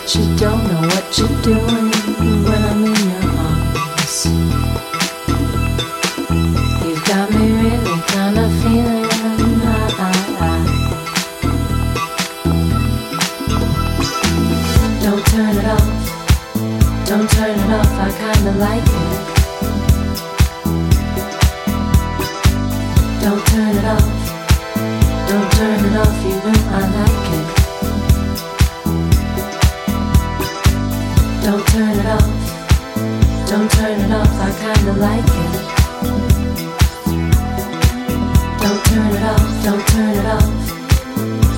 you don't know what you're doing when I'm in your arms. You've got me really kind of feeling Don't turn it off, don't turn it off, I kinda like it. Don't turn it off, don't turn it off, you know I like it. Don't turn it off, don't turn it off, I kinda like it. Don't turn it off, don't turn it off.